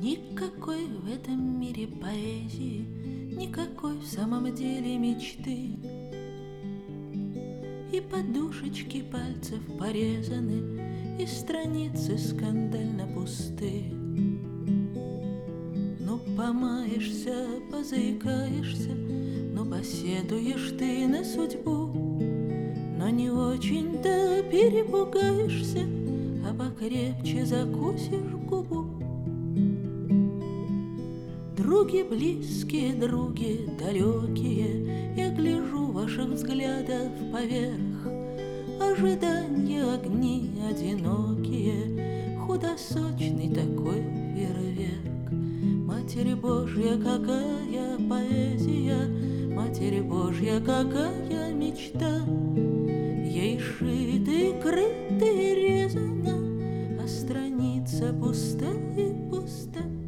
Никакой в этом мире поэзии, никакой в самом деле мечты. И подушечки пальцев порезаны, и страницы скандально пусты. Ну, помаешься, позаикаешься, ну, поседуешь ты на судьбу, но не очень-то перепугаешься, а покрепче закусишь губу. Други близкие, други далекие, я гляжу ваших взглядов поверх. Ожидания, огни одинокие, худосочный такой фейерверк. Матерь Божья, какая поэзия, Матерь Божья, какая мечта. Ей шиты, крыты, резано, а страница пуста и пуста.